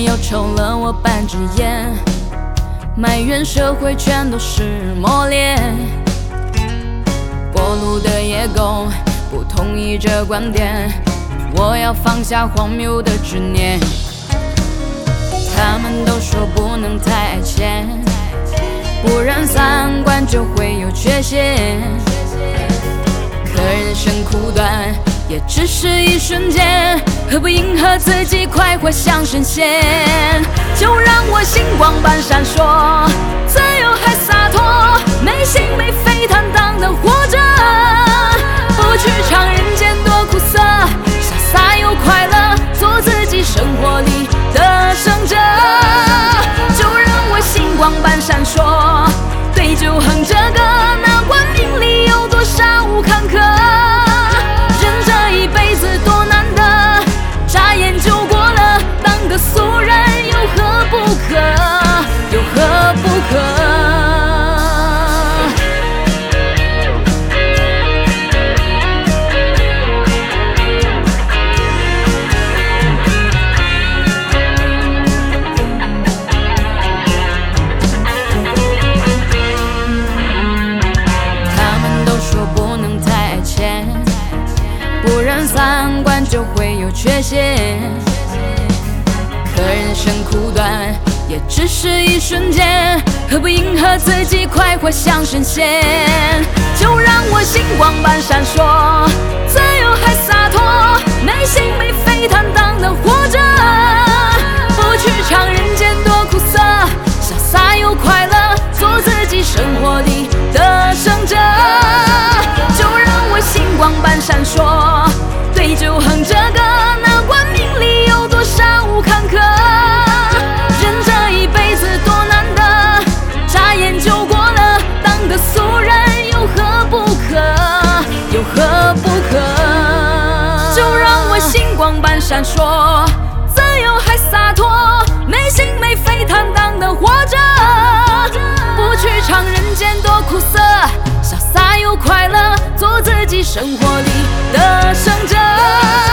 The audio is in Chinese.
又抽了我半支烟，埋怨社会全都是磨练。过路的野狗不同意这观点，我要放下荒谬的执念。他们都说不能太爱钱，不然三观就会有缺陷。可人生苦短，也只是一瞬间，何不迎合自己，快活像神仙？就让我星光般闪烁，自由还洒脱，没心没肺坦荡地活着，不去尝人间多苦涩，潇洒又快乐，做自己生活里的胜者。就让我星光般闪烁，对酒哼着歌，哪管命里有多少坎坷。人这一辈子多难得，眨眼就过了，当个俗人有何不可？有何不可？不然三观就会有缺陷。可人生苦短，也只是一瞬间，何不迎合自己，快活像神仙？就让我星光般闪烁，自由还洒脱，没心没肺坦荡地活着，不去尝人间多苦涩，潇洒又快乐，做自己生活里的胜者。就让我星光般闪烁，对酒哼着歌，哪管命里有多少坎坷。人这一辈子多难得，眨眼就过了，当个俗人有何不可？有何不可？就让我星光般闪烁，自由还洒脱，没心没肺坦荡地活着，不去尝人间多苦涩，潇洒又快乐，做自己生活里的胜者。